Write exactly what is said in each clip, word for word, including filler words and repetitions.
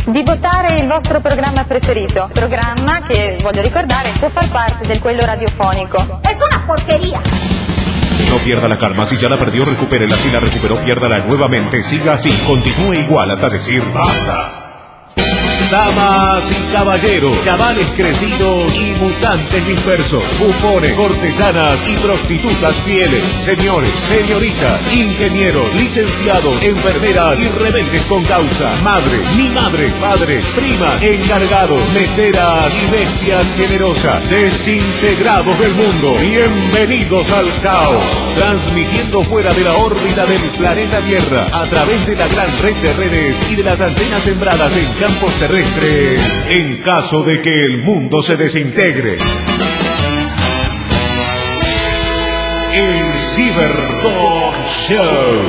di votare il vostro programma preferito. Programma che, voglio ricordare, può far parte del quello radiofonico. ¡Es una porquería! No pierda la calma, si ya la perdió, recupérela, si la recuperó, piérdala nuevamente, siga así, continúe igual hasta decir basta. Damas y caballeros, chavales crecidos y mutantes dispersos, bufones, cortesanas y prostitutas fieles, señores, señoritas, ingenieros, licenciados, enfermeras y rebeldes con causa, madres, mi madre, padres, primas, encargados, meseras y bestias generosas, desintegrados del mundo, bienvenidos al caos, transmitiendo fuera de la órbita del planeta Tierra, a través de la gran red de redes y de las antenas sembradas en campos terrestres, en caso de que el mundo se desintegre. El Ciberdog Show.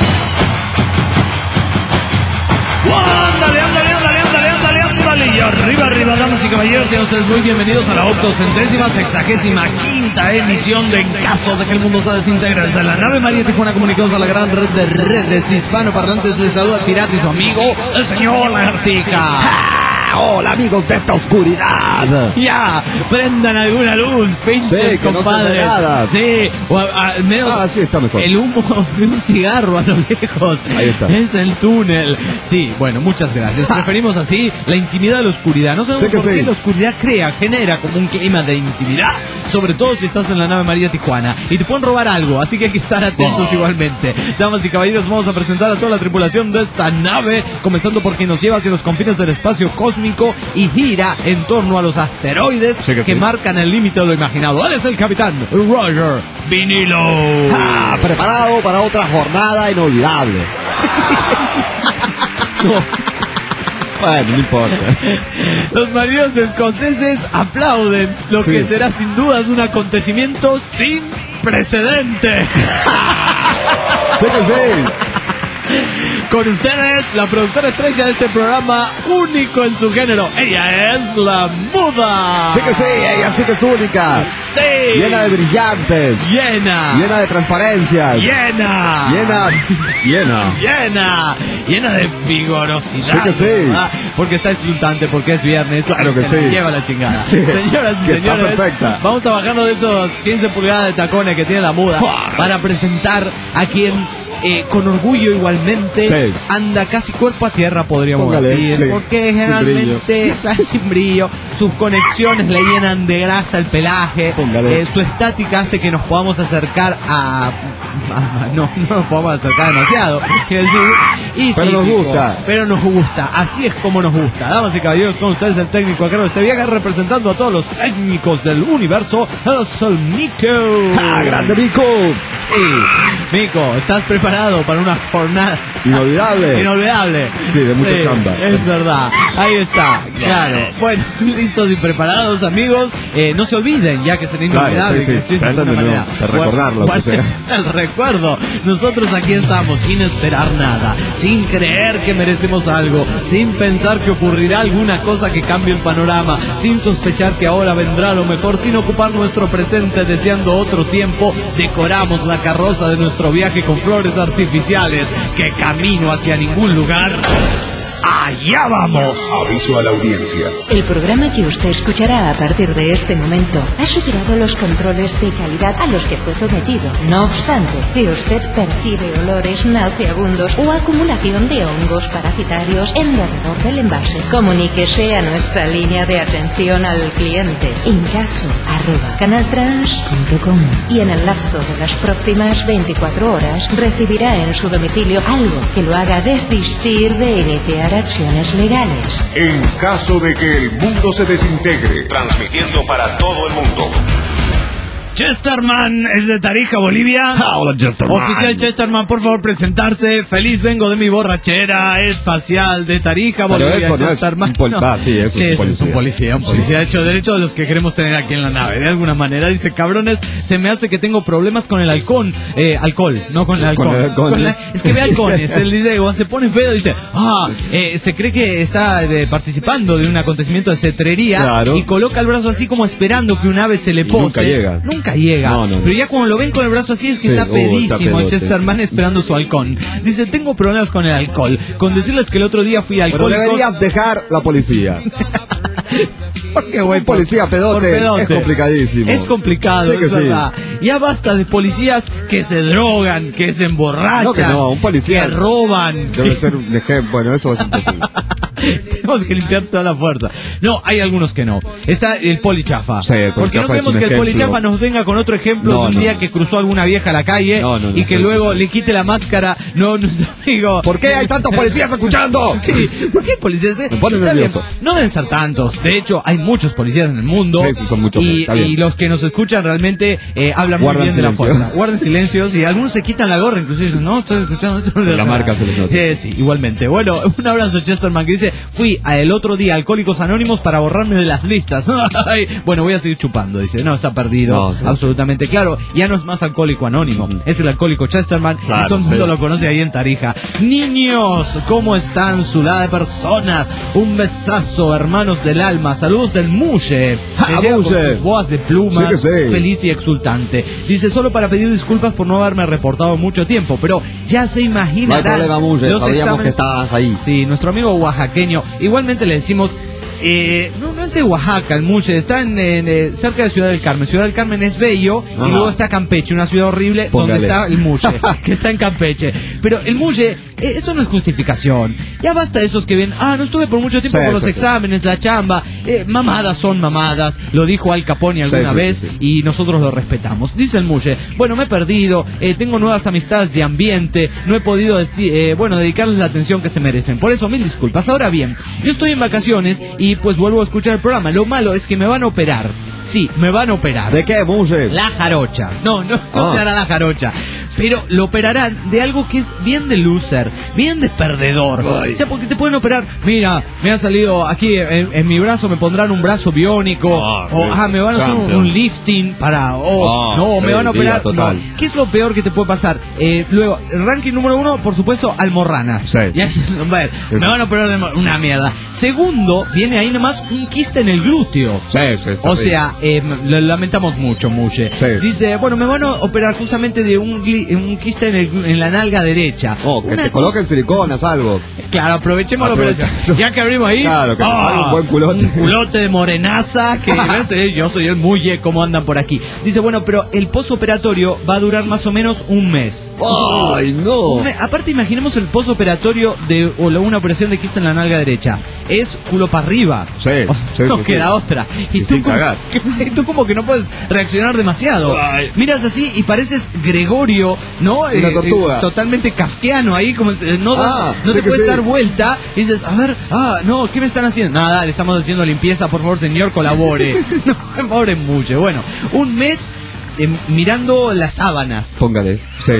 ¡Ándale, ándale, ándale, ándale, ándale, ándale! Y arriba, arriba, damas y caballeros, sean ustedes muy bienvenidos a la octocentésima, sexagésima quinta emisión de En Caso de que el Mundo se Desintegre. Desde la nave María Tijuana, comunicados a la gran red de redes hispanoparlantes, les saluda el pirata y su amigo, el señor Lagartica. Hola amigos de esta oscuridad. Ya, prendan alguna luz, pinches sí, que compadres. No se ve nada. Sí, o a- al menos ah, sí, está mejor. el humo de un cigarro a lo lejos. Ahí está. Es el túnel. Sí, bueno, muchas gracias. Preferimos así la intimidad de la oscuridad. No sabemos sé que por sí. qué la oscuridad crea, genera como un clima de intimidad. Sobre todo si estás en la nave María Tijuana y te pueden robar algo, así que hay que estar atentos oh. igualmente. Damas y caballeros, vamos a presentar a toda la tripulación de esta nave, comenzando por quien nos lleva hacia los confines del espacio cósmico y gira en torno a los asteroides sí que, que sí. marcan el límite de lo imaginado. Él es el capitán Roger Vinilo. Ah, preparado para otra jornada inolvidable. No. Bueno, no importa. Los marinos escoceses aplauden lo sí. que será sin dudas un acontecimiento sin precedente. Sí que sí. Con ustedes, la productora estrella de este programa, único en su género. Ella es la Muda. Sí que sí, ella sí que es única. Sí. Llena de brillantes. Llena. Llena de transparencias. Llena. Llena. Llena. Llena. Llena de vigorosidad. Sí que sí. Ah, porque está exultante, porque es viernes. Claro que se sí. Lleva la chingada. Señoras y Que señores, está perfecta. vamos a bajarnos de esos quince pulgadas de tacones que tiene la Muda para presentar a quien... Eh, con orgullo igualmente sí. anda casi cuerpo a tierra, podríamos Póngale, decir, sí. porque Sin generalmente está sin brillo, sus conexiones le llenan de grasa el pelaje, eh, su estática hace que nos podamos acercar a, a, a no, no nos podamos acercar demasiado, quiero decir, y pero sí, nos pico, gusta, pero nos gusta, así es como nos gusta. Damas y caballeros, con ustedes el técnico acá de este viaje, representando a todos los técnicos del universo, el Sol Mico. ¡Ah, grande Mico! Sí, Mico, ¿estás preparado para una jornada inolvidable? Inolvidable. Sí, de mucha sí, chamba. Es verdad. Ahí está. Claro. Bueno, listos y preparados, amigos. Eh, no se olviden, ya que será inolvidable. Claro, sí, sí. De alguna manera. De recordarlo. Guarda, Pues, el recuerdo. Nosotros aquí estamos sin esperar nada, sin creer que merecemos algo, sin pensar que ocurrirá alguna cosa que cambie el panorama, sin sospechar que ahora vendrá lo mejor, sin ocupar nuestro presente deseando otro tiempo. Decoramos la carroza de nuestro viaje con flores artificiales que camino hacia ningún lugar. ¡Allá vamos! Aviso a la audiencia. El programa que usted escuchará a partir de este momento ha superado los controles de calidad a los que fue sometido. No obstante, si usted percibe olores nauseabundos o acumulación de hongos parasitarios en derredor del envase, comuníquese a nuestra línea de atención al cliente en caso arroba canaltrans punto com y en el lapso de las próximas veinticuatro horas recibirá en su domicilio algo que lo haga desistir de iniciar acciones legales. En caso de que el mundo se desintegre, transmitiendo para todo el mundo. Chesterman es de Tarija, Bolivia. Hola, Chesterman. Oficial Chesterman, por favor, presentarse. Feliz vengo de mi borrachera espacial de Tarija, Bolivia. Pero eso no Chesterman. es un pol- ah, sí, eso Sí, es un policía. un policía, un policía. De hecho, derecho de los que queremos tener aquí en la nave. De alguna manera dice, cabrones, se me hace que tengo problemas con el halcón. Eh, alcohol, no con el halcón. Con el halcón. Con la- es que ve halcones. Él dice, o se pone pedo y dice, ah, eh, se cree que está eh, participando de un acontecimiento de cetrería. Claro. Y coloca el brazo así como esperando que un ave se le Y pose. nunca llega. Nunca nunca llega. No, no, no. Pero ya cuando lo ven con el brazo así es que Sí, está uh, pedísimo está pedote. Chesterman esperando su halcón. Dice, tengo problemas con el alcohol. Con decirles que el otro día fui Pero alcohólico. deberías dejar la policía. Porque, güey, Un policía por- pedote, por pedote. es complicadísimo. Es complicado, Sí que es sí. verdad. Ya basta de policías que se drogan, que se emborrachan, No, que no, un policía que roban. Debe ser un ejemplo. Bueno, eso es imposible. Tenemos que limpiar toda la fuerza. No, hay algunos que no. Está el polichafa. Sí, el Porque no polichafa es queremos un que el ejemplo. polichafa nos venga con otro ejemplo No, de un no, día no. que cruzó alguna vieja a la calle No, no, no, y que sí, luego sí, sí. le quite la máscara. No, nuestro amigo. ¿Por qué hay tantos policías escuchando? Sí, ¿por qué policías? Me pone Está nervioso. bien. No deben ser tantos. De hecho, hay muchos policías en el mundo. Sí, sí, son muchos, Y, está bien. y los que nos escuchan realmente eh, hablan Guardan muy bien de la silencio. fuerza. Guarden silencios y algunos se quitan la gorra. Inclusive dicen, no, estoy escuchando esto. La marca se les nota. Eh, sí, igualmente. Bueno, un abrazo Chesterman que dice, fui a el otro día a Alcohólicos Anónimos para borrarme de las listas. Ay, bueno, voy a seguir chupando, dice. No, está perdido. No, sí. Absolutamente claro. Ya no es más alcohólico anónimo. Ujú. Es el alcohólico Chesterman. Claro, y todo el mundo sí. lo conoce ahí en Tarija. Niños, ¿cómo están? Ciudad de personas. Un besazo, hermanos del alma. Saludos del Mulle. ¡Ja, Que llega con Mulle! sus boas de pluma. Sí que sí. Feliz y exultante. Dice, solo para pedir disculpas por no haberme reportado mucho tiempo. Pero ya se No hay imaginarán. problema, Mulle. los Sabíamos exámenes- que estabas ahí. Sí, nuestro amigo oaxaqueño. Igualmente le decimos, eh, no, no es de Oaxaca el Mulle, está en, en, eh, cerca de Ciudad del Carmen. Ciudad del Carmen es bello Ajá. y luego está Campeche, una ciudad horrible Póngale. donde está el Mulle, que está en Campeche. Pero el Mulle, eh, esto no es justificación. Ya basta de esos que ven, ah, no estuve por mucho tiempo Sí, por los sí, sí. exámenes, la chamba. Eh, mamadas son mamadas, lo dijo Al Capone Sí, alguna sí, vez sí, sí. y nosotros lo respetamos. Dice el Mulle, bueno, me he perdido, eh, tengo nuevas amistades de ambiente, no he podido decir, eh, bueno, dedicarles la atención que se merecen. Por eso, mil disculpas. Ahora bien, yo estoy en vacaciones y pues vuelvo a escuchar el programa. Lo malo es que me van a operar. Sí, me van a operar. ¿De qué, Mulle? La jarocha. No, no, no Ah. me hará la jarocha. Pero lo operarán de algo que es bien de loser, bien de perdedor. Ay. O sea, porque te pueden operar, mira, me ha salido aquí en, en mi brazo, me pondrán un brazo biónico. Ah, o, sí. ah, me van a hacer un, Champion. un lifting para... Oh, Ah, no, sí, me van a diga, operar. total. No. ¿Qué es lo peor que te puede pasar? Eh, luego, ranking número uno, por supuesto, almorranas. Sí. Ya, bueno, me van a operar de mo- una mierda. Segundo, viene ahí nomás un quiste en el glúteo. Sí, sí. está O bien. sea, eh, lo lamentamos mucho, Mulle. Sí. Dice, bueno, me van a operar justamente de un, gli- un quiste en, el- en la nalga derecha. Oh, que Una te cosa- coloquen siliconas, algo. Claro, aprovechemos la Aprovecha. operación. Ya que abrimos ahí. Claro, que te ¡ah! salga un buen culote. Un culote de morenaza. Que ¿ves? Eh, yo soy el Mulle, ¿cómo andan por aquí? Dice, bueno, pero el posoperatorio va a durar más o menos un mes. ¡Ay, no! Un mes. Aparte, imaginemos el posoperatorio de o la- una operación de quiste en la nalga derecha. Es culo para arriba. Sí, O- sí, no sí, queda sí. otra. Y tú sin como, cagar. que- y tú como que no puedes reaccionar demasiado. Ay. Miras así y pareces Gregorio, ¿no? Una tortuga. totalmente kafkiano ahí, como eh, no, da- Ah, no sí te que puedes sí. dar vuelta. Y dices, a ver, ah, no, ¿qué me están haciendo? Nada, le estamos haciendo limpieza, por favor, señor, colabore. No, pobre mucho. Bueno, un mes eh, mirando las sábanas. Póngale. Sí.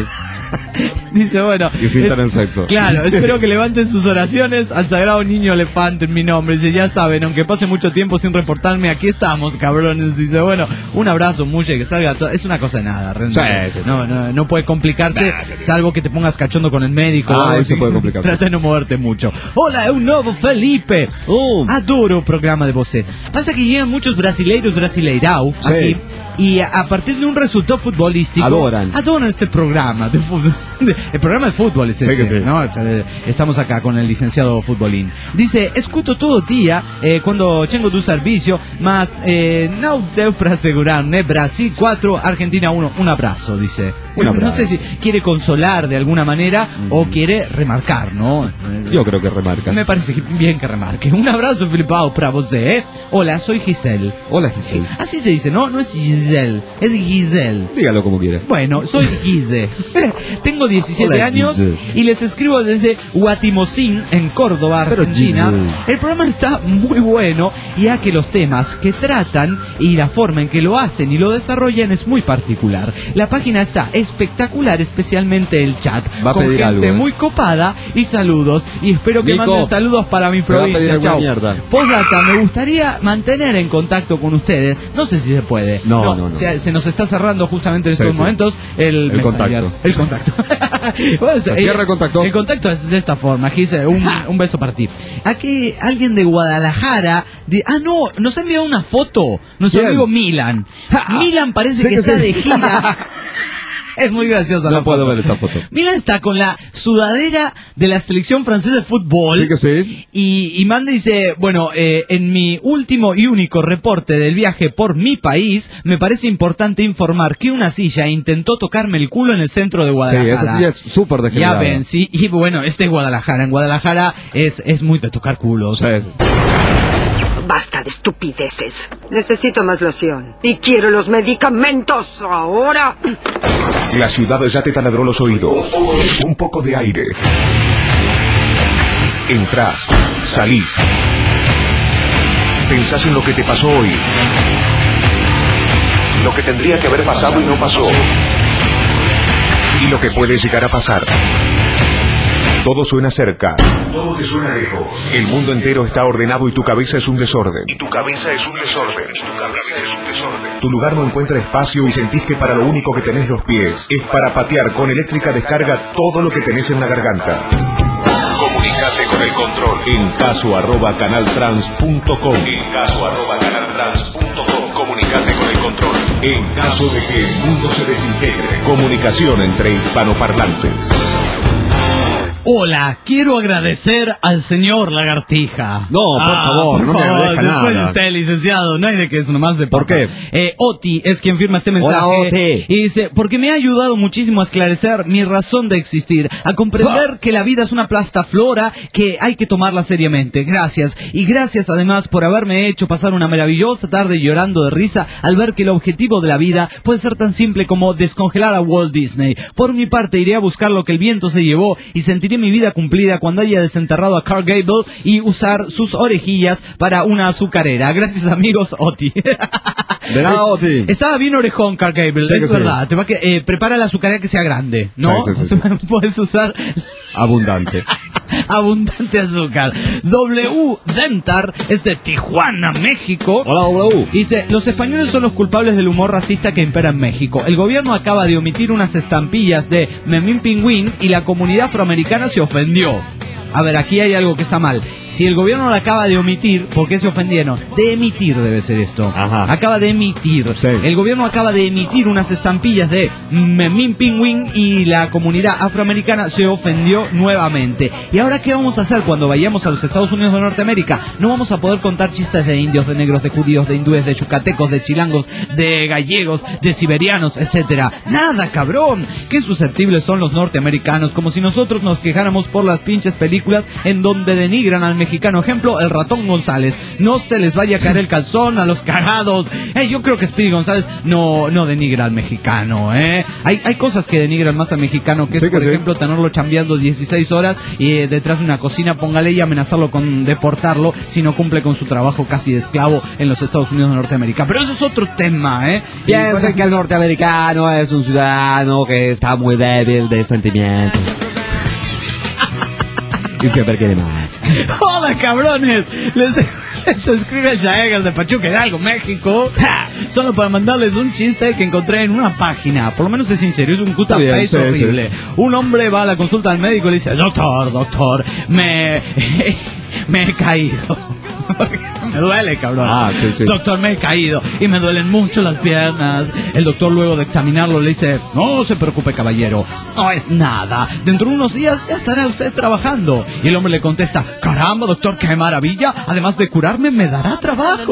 Dice, bueno. Y sientan eh, el sexo. Claro, espero que levanten sus oraciones al sagrado niño elefante en mi nombre. Dice, ya saben, aunque pase mucho tiempo sin reportarme, aquí estamos, cabrones. Dice, bueno, un abrazo, Mulle, que salga todo. Es una cosa de nada, realmente. Sí, sí. No, no, no puede complicarse, salvo que te pongas cachondo con el médico. Ah, o algo eso así. puede complicarse. Trata de no moverte mucho. Hola, es un nuevo Felipe. Uh. Adoro o programa de você. Pasa que llegan muchos brasileiros brasileirao Sí. aquí. Y a, a partir de un resultado futbolístico Adoran. adoran este programa de fútbol. El programa de fútbol es Sí este, que sí. ¿no? Estamos acá con el licenciado Futbolín. Dice, escuto todo día eh, cuando tengo tu servicio, mas eh, no debo para asegurarme, Brasil cuatro, Argentina uno. Un abrazo, dice. Un No abrazo. sé si quiere consolar de alguna manera o quiere remarcar, ¿no? Yo creo que remarca. Me parece que bien que remarque. Un abrazo, Filipao, para vos, ¿eh? Hola, soy Giselle. Hola, Giselle. Así se dice, ¿no? No es Giselle, es Giselle. Dígalo como quiera. Bueno, soy Guise. Tengo diecisiete Hola, años Guise. y les escribo desde Guatimozín, en Córdoba, Pero, Argentina. Guise. El programa está muy bueno, ya que los temas que tratan y la forma en que lo hacen y lo desarrollan es muy particular. La página está espectacular, especialmente el chat. Va a con pedir gente algo, ¿eh? muy copada y saludos. Y espero que Nico, manden saludos para mi me va a pedir provincia. alguna Chau. mierda. Postdata, me gustaría mantener en contacto con ustedes. No sé si se puede. No, no, no. Se, se nos está cerrando justamente en Sí, estos sí. momentos el, El Messenger. contacto. El contacto. Bueno, Se eh, cierra el contacto. El contacto es de esta forma. Aquí dice, un, un beso para ti. Aquí alguien de Guadalajara... De, ah, no, nos ha enviado una foto. Nuestro ¿Quién? amigo Milan. Milan parece Sí que, que está sí. de gira. Es muy graciosa la No puedo foto. ver esta foto. Milan está con la sudadera de la selección francesa de fútbol. Sí que sí. Y, y manda y dice, bueno, eh, en mi último y único reporte del viaje por mi país, me parece importante informar que una silla intentó tocarme el culo en el centro de Sí, Guadalajara. esa silla es súper Ya degenerada. ven, sí, y bueno, este es Guadalajara. En Guadalajara es, es muy de tocar culos. Sí. Basta de estupideces. Necesito más loción. Y quiero los medicamentos ahora. La ciudad ya te taladró los oídos. Un poco de aire. Entrás, salís. Pensás en lo que te pasó hoy. Lo que tendría que haber pasado y no pasó. Y lo que puede llegar a pasar. Todo suena cerca. Todo te suena lejos. El mundo entero está ordenado y tu cabeza es un desorden. Y tu cabeza es un desorden. Y tu cabeza es un desorden. Tu lugar no encuentra espacio y sentís que para lo único que tenés los pies es para patear con eléctrica descarga todo lo que tenés en la garganta. Comunicate con el control en caso arroba canaltrans punto com. En caso arroba canaltrans punto com. Comunicate con el control en caso de que el mundo se desintegre. Comunicación entre hispanoparlantes. Hola, quiero agradecer al señor Lagartija. No, por favor, no me agradezca después nada. usted, licenciado, no hay de que es nomás de ¿Por papa. qué? Eh, Oti es quien firma este mensaje. Hola, Oti. Y dice, porque me ha ayudado muchísimo a esclarecer mi razón de existir, a comprender Ah. que la vida es una plastaflora que hay que tomarla seriamente. Gracias. Y gracias además por haberme hecho pasar una maravillosa tarde llorando de risa al ver que el objetivo de la vida puede ser tan simple como descongelar a Walt Disney. Por mi parte iré a buscar lo que el viento se llevó y sentiré mi vida cumplida cuando haya desenterrado a Clark Gable y usar sus orejillas para una azucarera. Gracias, amigos, Oti. De nada, Oti. Estaba bien orejón, Clark Gable, Sí es que sí. verdad. Te va que, eh, prepara la azucarera que sea grande, ¿no? Sí, sí, sí, sí. Puedes usar Abundante. abundante azúcar. W Dentar es de Tijuana, México. Hola, W. Dice, los españoles son los culpables del humor racista que impera en México. El gobierno acaba de omitir unas estampillas de Memín Pingüín y la comunidad afroamericana se ofendió. A ver, aquí hay algo que está mal. Si el gobierno lo acaba de omitir, ¿por qué se ofendieron? De emitir debe ser esto. Ajá. Acaba de emitir. Sí. El gobierno acaba de emitir unas estampillas de Memín Pingüín y la comunidad afroamericana se ofendió nuevamente. ¿Y ahora qué vamos a hacer cuando vayamos a los Estados Unidos de Norteamérica? No vamos a poder contar chistes de indios, de negros, de judíos, de hindúes, de yucatecos, de chilangos, de gallegos, de siberianos, etcétera. Nada, cabrón. Qué susceptibles son los norteamericanos, como si nosotros nos quejáramos por las pinches películas en donde denigran al mexicano. Ejemplo, el ratón González. No se les vaya a caer el calzón a los cagados. Eh, yo creo que Speedy González no, no denigra al mexicano, ¿eh? Hay, hay cosas que denigran más al mexicano, que es, Sí que por sí. ejemplo, tenerlo chambeando dieciséis horas y eh, detrás de una cocina, póngale y amenazarlo con deportarlo si no cumple con su trabajo casi de esclavo en los Estados Unidos de Norteamérica. Pero eso es otro tema, ¿eh? Y, Piensen bueno, que el norteamericano es un ciudadano que está muy débil de sentimientos. Y siempre quiere más. ¡Hola, cabrones! Les, les escribe Jaeger de Pachuca Hidalgo, México. ¡Ja! Solo para mandarles un chiste que encontré en una página. Por lo menos es sincero, es un cut Está bien, face sí, horrible. Un hombre va a la consulta del médico y le dice, doctor, doctor, me, me he caído. Me duele, cabrón. Ah, sí, sí. Doctor, me he caído y me duelen mucho las piernas. El doctor, luego de examinarlo, le dice, no se preocupe, caballero, no es nada. Dentro de unos días ya estará usted trabajando. Y el hombre le contesta, caramba, doctor, qué maravilla. Además de curarme, me dará trabajo.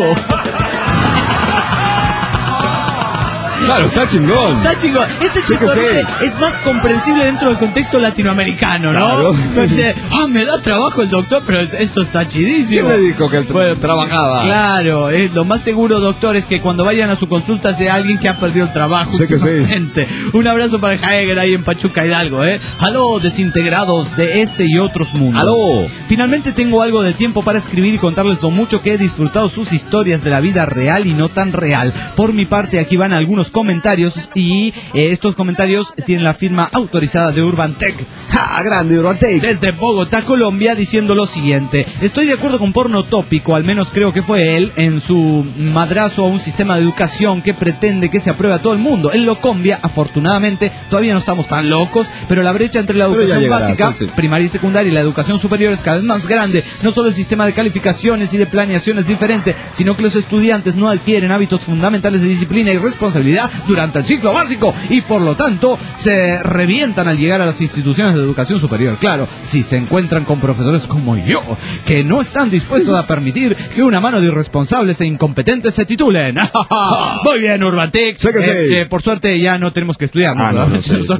Claro, está chingón. Está chingón. Este Sí que chiste sí. es más comprensible dentro del contexto latinoamericano, ¿no? Claro. Dice, ah, me da trabajo el doctor, pero esto está chidísimo. ¿Quién le dijo que él tra- Bueno, trabajaba? Claro, eh, lo más seguro, doctor, es que cuando vayan a su consulta sea alguien que ha perdido el trabajo. Sí que sí. últimamente. Un abrazo para Jaeger ahí en Pachuca Hidalgo, ¿eh? Aló, desintegrados de este y otros mundos. Aló. Finalmente tengo algo de tiempo para escribir y contarles lo mucho que he disfrutado sus historias de la vida real y no tan real. Por mi parte, aquí van algunos los comentarios y eh, estos comentarios tienen la firma autorizada de Urbantec. ¡Ja! ¡Grande Urbantec! Desde Bogotá, Colombia, diciendo lo siguiente: estoy de acuerdo con Porno Tópico, al menos creo que fue él, en su madrazo a un sistema de educación que pretende que se apruebe a todo el mundo. Él lo cambia, afortunadamente, todavía no estamos tan locos, pero la brecha entre la educación llegará, básica, sí, sí. primaria y secundaria y la educación superior es cada vez más grande. No solo el sistema de calificaciones y de planeación es diferente, sino que los estudiantes no adquieren hábitos fundamentales de disciplina y responsabilidad durante el ciclo básico y por lo tanto se revientan al llegar a las instituciones de educación superior. Claro, si se encuentran con profesores como yo, que no están dispuestos a permitir que una mano de irresponsables e incompetentes se titulen. Muy bien, Urbantec. Sé que eh, sí. eh, por suerte ya no tenemos que estudiar. Ah, no, no, sí, sí,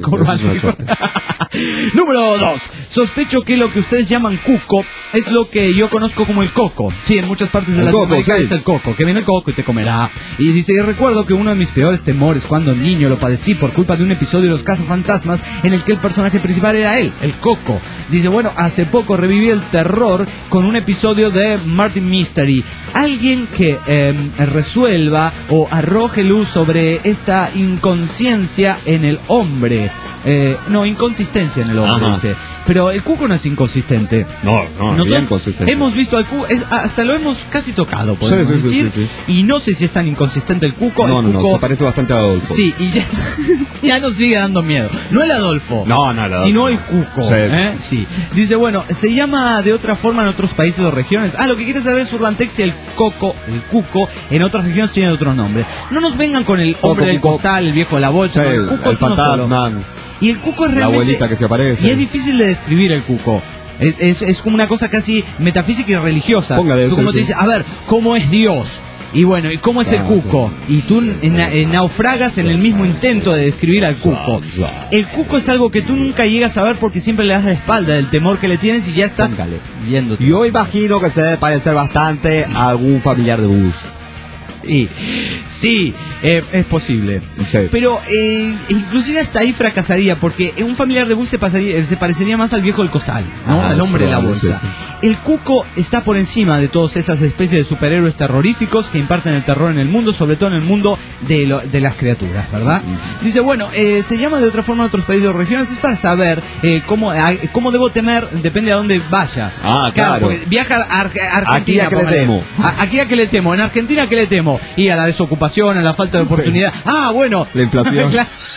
Número dos. Sospecho que lo que ustedes llaman cuco es lo que yo conozco como el coco. Sí, en muchas partes de Latinoamérica sí. es el coco, que viene el coco y te comerá. Y dice, y recuerdo que uno de mis peores temores cuando niño lo padecí por culpa de un episodio de Los Cazafantasmas en el que el personaje principal era él, el coco. Dice, bueno, hace poco reviví el terror con un episodio de Martin Mystery. Alguien que eh, resuelva o arroje luz sobre esta inconsciencia en el hombre. Eh, no, inconsistencia en el hombre, dice. Pero el cuco no es inconsistente. No, no, Nosotros bien consistente. Hemos visto al cuco, es, hasta lo hemos casi tocado, podemos sí, sí, decir. Sí, sí, sí. Y no sé si es tan inconsistente el cuco. No, el no, cuco, no, se parece bastante a Adolfo. Sí, y ya, ya nos sigue dando miedo. No el Adolfo. No, no, el Adolfo. Sino el cuco. Sí. ¿eh? Sí. Dice, bueno, se llama de otra forma en otros países o regiones. Ah, lo que quiere saber es Urbantec si el coco, el cuco, en otras regiones tiene otro nombre. No nos vengan con el hombre Coco, del cuco. costal, el viejo de la bolsa. Sí, No, el cuco el es uno fantasma. solo. Y el cuco es realmente... La abuelita que se aparece. Y es difícil de describir el cuco. Es, es, es como una cosa casi metafísica y religiosa. Póngale Tú como te sí. dices, a ver, ¿cómo es Dios? Y bueno, ¿y cómo es el cuco? Y tú en, en naufragas en el mismo intento de describir al cuco. El cuco es algo que tú nunca llegas a ver porque siempre le das la espalda del temor que le tienes y ya estás Póngale. viéndote. Yo imagino que se debe parecer bastante a algún familiar de Bush. Sí, sí, eh, es posible. Sí. Pero eh, inclusive hasta ahí fracasaría porque un familiar de Bush se, pasaría, se parecería más al viejo del costal, ¿no? Ah, al hombre de la probable, bolsa. sí, El cuco está por encima de todas esas especies de superhéroes terroríficos que imparten el terror en el mundo, sobre todo en el mundo de, lo, de las criaturas, ¿verdad? Dice, bueno, eh, se llama de otra forma en otros países o regiones, es para saber eh, cómo, a, cómo debo temer, depende de dónde vaya. Ah, claro. Porque viaja a Ar Argentina. Aquí a qué le póngale. temo. A, aquí a qué le temo, en Argentina a qué le temo. Y a la desocupación, a la falta de oportunidad. Sí. Ah, bueno. La inflación.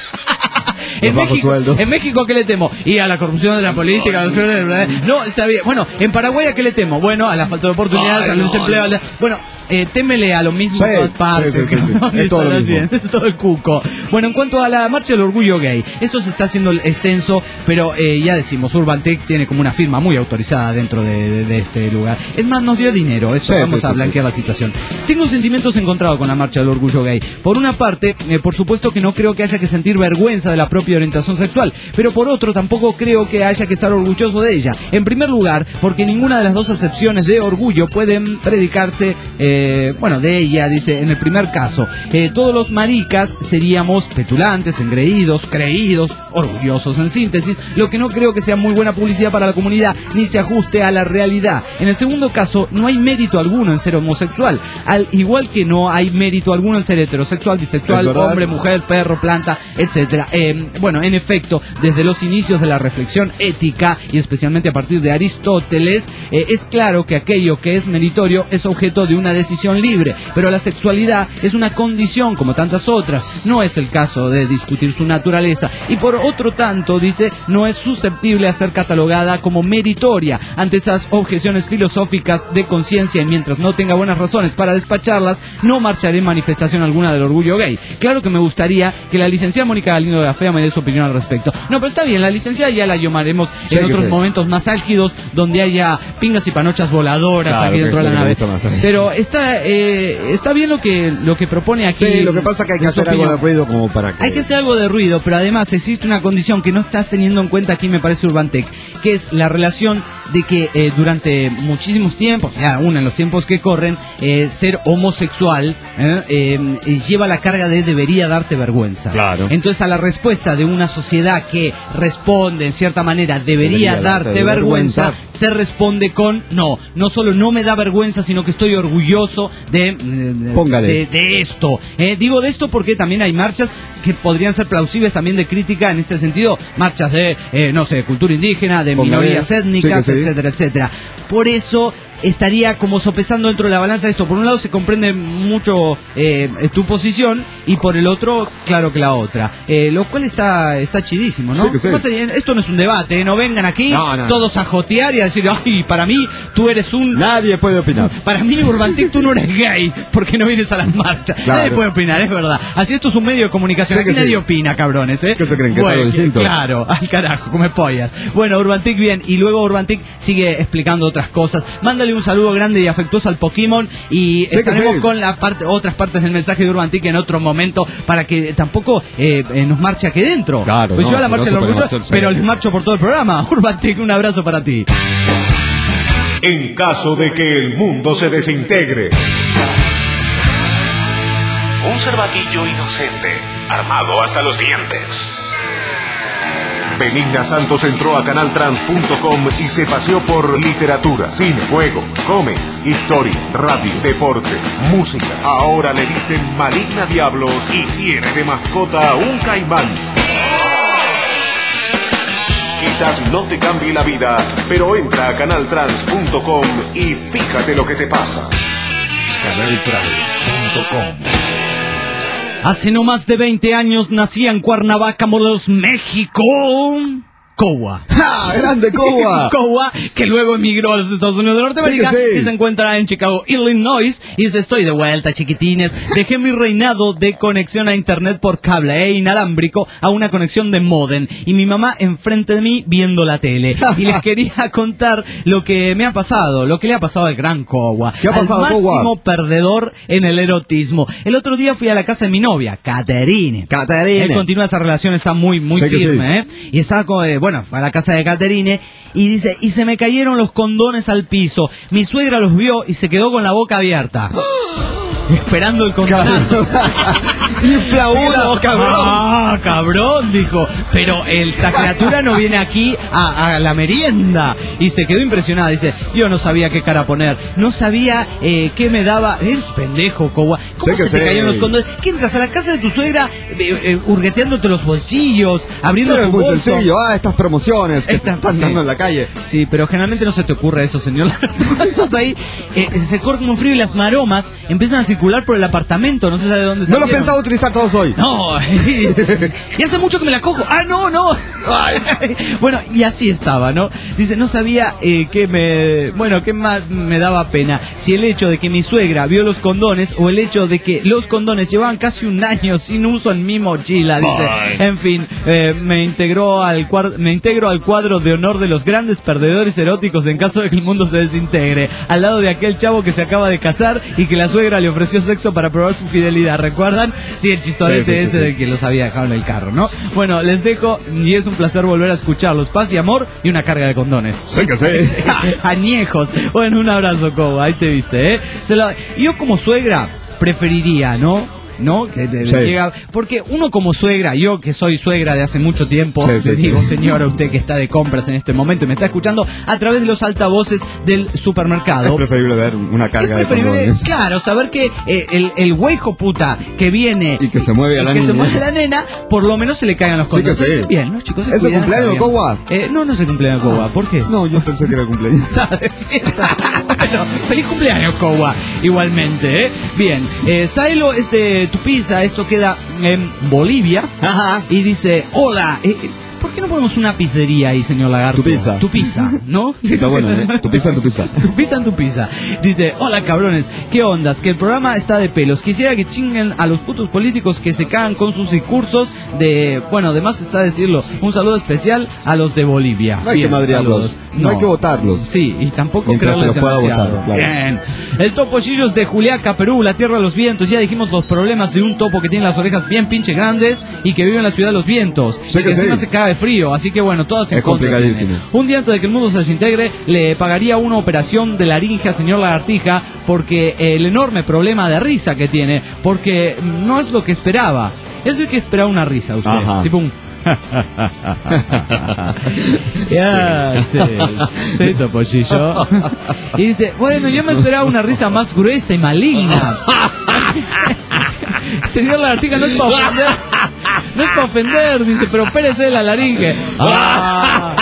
En Los México, sueldos. en México, ¿qué le temo? Y a la corrupción de la política. No, la... no, está bien. Bueno, en Paraguay, ¿a qué le temo? Bueno, a la falta de oportunidades, Ay, al no, desempleo. No. Bueno, eh, témele a lo mismo sí, en todas partes. Sí, sí, sí, sí. Es todo lo mismo. Bien. Es todo el cuco. Bueno, en cuanto a la marcha del orgullo gay, esto se está haciendo extenso, pero eh, ya decimos, Urbantec tiene como una firma muy autorizada dentro de, de, de este lugar. Es más, nos dio dinero. Eso sí, vamos sí, a sí, blanquear sí. la situación. Tengo sentimientos encontrados con la marcha del orgullo gay. Por una parte, eh, por supuesto que no creo que haya que sentir vergüenza de la propia orientación sexual, pero por otro tampoco creo que haya que estar orgulloso de ella. En primer lugar, porque ninguna de las dos acepciones de orgullo pueden predicarse, eh, bueno, de ella, dice, en el primer caso, eh, todos los maricas seríamos petulantes, engreídos, creídos, orgullosos en síntesis, lo que no creo que sea muy buena publicidad para la comunidad, ni se ajuste a la realidad. En el segundo caso, no hay mérito alguno en ser homosexual, al igual que no hay mérito alguno en ser heterosexual, bisexual, hombre, mujer, perro, planta, etcétera. Eh, bueno, en efecto, desde los inicios de la reflexión ética, y especialmente a partir de Aristóteles, eh, es claro que aquello que es meritorio es objeto de una decisión libre. Libre, pero la sexualidad es una condición como tantas otras, no es el caso de discutir su naturaleza y por otro tanto, dice, no es susceptible a ser catalogada como meritoria. Ante esas objeciones filosóficas de conciencia y mientras no tenga buenas razones para despacharlas, no marcharé en manifestación alguna del orgullo gay. Claro que me gustaría que la licenciada Mónica Galindo de la Fea me dé su opinión al respecto. No, pero está bien, la licenciada ya la llamaremos sí, en otros sí. momentos más álgidos donde haya pingas y panochas voladoras claro, aquí dentro de la nave. Pero está eh, está bien lo que lo que propone aquí. Sí, lo que pasa es que hay que hacer algo de ruido como para que... Hay que hacer algo de ruido, pero además existe una condición que no estás teniendo en cuenta aquí, me parece, Urbantec, que es la relación de que eh, durante muchísimos tiempos, ya aún en los tiempos que corren, eh, ser homosexual eh, eh, lleva la carga de debería darte vergüenza. Claro. Entonces a la respuesta de una sociedad que responde en cierta manera debería, debería darte vergüenza, vergüenza, se responde con no, no solo no me da vergüenza, sino que estoy orgulloso orgulloso de, de, Póngale. de, de esto. Eh, digo de esto porque también hay marchas que podrían ser plausibles también de crítica en este sentido, marchas de, eh, no sé, cultura indígena, de Póngale. minorías étnicas, Sí que sí. etcétera, etcétera. Por eso estaría como sopesando dentro de la balanza esto. Por un lado se comprende mucho eh, tu posición y por el otro, claro que la otra. Eh, lo cual está está chidísimo, ¿no? Sí que sí. Pasa, esto no es un debate, ¿eh? No vengan aquí No, no. todos a jotear y a decir, ay, para mí tú eres un... Nadie puede opinar. Para mí, Urbantic, tú no eres gay porque no vienes a las marchas. Claro. Nadie puede opinar, es verdad. Así esto es un medio de comunicación. Sí que Aquí nadie sí. opina, cabrones, ¿eh? ¿Qué se creen, que es Bueno, algo distinto? Claro, al carajo, come pollas. Bueno, Urbantic bien. Y luego Urbantic sigue explicando otras cosas. Mándale un saludo grande y afectuoso al Pokémon. Y Sí que estaremos sí. con la parte, otras partes del mensaje de Urbantic en otro momento para que tampoco eh, eh, nos marche aquí dentro. Claro, Pues no, yo a la si marcha no del se puede orgullo, marchar, sí. pero les marcho por todo el programa. Urbantic, un abrazo para ti. En caso de que el mundo se desintegre. Un cervatillo inocente, armado hasta los dientes. Benigna Santos entró a canal trans punto com y se paseó por literatura, cine, juego, cómics, historia, radio, deporte, música. Ahora le dicen Maligna Diablos y tiene de mascota un caimán. Quizás no te cambie la vida, pero entra a canal trans punto com y fíjate lo que te pasa. canal trans punto com. Hace no más de veinte años nacía en Cuernavaca, Morelos, México, Cowa. ¡Ja! ¡Grande Cowa! Cowa, que luego emigró a los Estados Unidos de Norteamérica Sí que sí. y se encuentra en Chicago, Illinois, y dice, estoy de vuelta, chiquitines. Dejé mi reinado de conexión a internet por cable e inalámbrico a una conexión de modem, y mi mamá enfrente de mí viendo la tele. Y les quería contar lo que me ha pasado, lo que le ha pasado al gran Cowa. ¿Qué ha pasado, al Cowa? máximo perdedor en el erotismo. El otro día fui a la casa de mi novia, Caterine. Caterine. Él continúa esa relación, está muy, muy Sí que firme, sí. ¿eh? Y estaba, con, eh, bueno, fue a la casa de Caterine y dice, y se me cayeron los condones al piso. Mi suegra los vio y se quedó con la boca abierta. Esperando el condonazo. Infla uno, cabrón. Ah, cabrón, dijo. Pero esta criatura no viene aquí a, a la merienda. Y se quedó impresionada. Dice, yo no sabía qué cara poner. No sabía eh, qué me daba. Es pendejo, Cowa. ¿Cómo Sé que se te sé. cayeron los condones? ¿Qué entras a la casa de tu suegra eh, eh, hurgueteándote los bolsillos, abriendo Pero es tu muy bolso? sencillo. Ah, estas promociones que Esta- te están sí. dando en la calle. Sí, pero generalmente no se te ocurre eso, señor. Cuando estás ahí, eh, se corre como un frío y las maromas empiezan a circular por el apartamento. No se sabe de dónde No los salieron. pensaba utilizar todos hoy. No, y hace mucho que me la cojo. Ah, no, no. Bueno, y así estaba, ¿no? Dice, no sabía eh, que me... Bueno, qué más me daba pena. Si el hecho de que mi suegra vio los condones o el hecho de que los condones llevaban casi un año sin uso en mi mochila, dice. En fin, eh, me integró al cuadro, me integro al cuadro de honor de los grandes perdedores eróticos en caso de que el mundo se desintegre. Al lado de aquel chavo que se acaba de casar y que la suegra le ofreció sexo para probar su fidelidad. ¿Recuerdan? Sí, el chistorete Sí, sí, sí, ese sí. de que los había dejado en el carro, ¿no? Bueno, les dejo y es un placer volver a escucharlos. Paz y amor y una carga de condones. Sé que sé. Añejos. Bueno, un abrazo, Coba. Ahí te viste, ¿eh? Se lo- Yo como suegra preferiría, ¿no? ¿No? Que te- Sí. llega... Porque uno como suegra, yo que soy suegra de hace mucho tiempo, Sí, le sí, digo, sí. señora, usted que está de compras en este momento y me está escuchando a través de los altavoces del Es supermercado. preferible ver una carga de Es preferible, condones. claro, saber que eh, el, el güey hijo puta que viene Y que se mueve a y la que se niña. mueve la nena, por lo menos se le caigan los Sí que condones. sí. Bien, ¿no, chicos? Se ¿Es el cuidan, cumpleaños de está bien. Cowa? Eh, no, no es el cumpleaños de Cowa. ¿Por qué? No, yo pensé que era cumpleaños. Bueno, feliz cumpleaños, Cowa. Igualmente, ¿eh? Bien, eh, Sailo es de Tupiza, esto queda en Bolivia. Ajá. Y dice, hola, eh, ¿por qué no ponemos una pizzería ahí, señor Lagarto? Tupiza. Tu pizza, ¿no? Está bueno, ¿eh? Tu pizza en tu pizza. Tu pizza en tu pizza. Dice, hola cabrones, ¿qué ondas? Que el programa está de pelos. Quisiera que chinguen a los putos políticos que se cagan con sus discursos de... Bueno, además está decirlo. Un saludo especial a los de Bolivia. No hay Bien, que madrearlos. saludos. No, hay que votarlos. Sí, y tampoco Mientras creerles se los pueda demasiado. votar, claro. Bien. El Topollillos de Juliaca, Perú, la tierra de los vientos. Ya dijimos los problemas de un topo que tiene las orejas bien pinche grandes y que vive en la ciudad de los vientos. Sí y que que encima sí. se caga de frío, así que bueno, todas en Es contra complicadísimo. tiene. Un día antes de que el mundo se desintegre, le pagaría una operación de laringe al señor Lagartija porque el enorme problema de risa que tiene, porque no es lo que esperaba. Es el que esperaba una risa, usted. Ajá. Tipo un... Ya, sí, sí, Topollillo. Y dice, bueno, yo me esperaba una risa más gruesa y maligna. Señor Lagartija, no es para ofender. No es para ofender, dice, pero espérese de la laringe. Ah.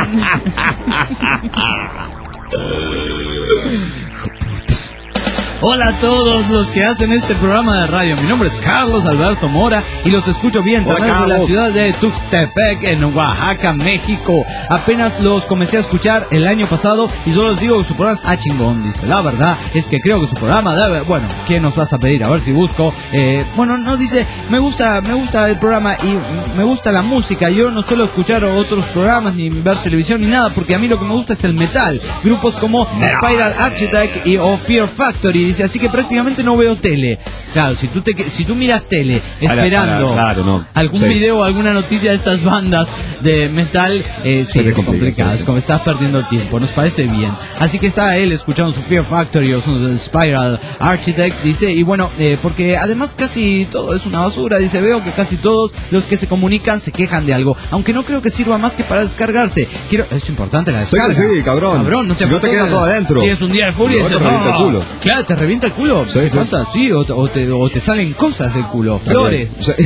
Hola a todos los que hacen este programa de radio. Mi nombre es Carlos Alberto Mora y los escucho bien desde la ciudad de Tuxtepec, en Oaxaca, México. Apenas los comencé a escuchar el año pasado y solo les digo que su programa está chingón. Dice, la verdad es que creo que su programa debe... Bueno, ¿qué nos vas a pedir? A ver si busco. Eh, bueno, no, dice, me gusta, me gusta el programa y me gusta la música. Yo no suelo escuchar otros programas ni ver televisión ni nada, porque a mí lo que me gusta es el metal. Grupos como Spiral Architect y o Fear Factory. Dice, así que prácticamente no veo tele. Claro, si tú te si tú miras tele esperando Ahora, claro, no. algún Sí. video o alguna noticia de estas bandas de metal, eh, sí, te es complica, complicado, sí, es sí. como estás perdiendo tiempo, nos parece bien. Así que está él escuchando su Fear Factory o su Spiral Architect, dice, y bueno, eh, porque además casi todo es una basura, dice, veo que casi todos los que se comunican se quejan de algo, aunque no creo que sirva más que para descargarse. Quiero, es importante la Sí, descarga. sí, cabrón. Cabrón, no te Si no te aporta- queda todo adentro. Tienes un día de furia y No, te dices, revienta el "No". culo. Claro, te revienta el culo. Sí, ¿Qué sí. pasa? Sí, o te, o, te, o te salen cosas del culo, flores. Sí.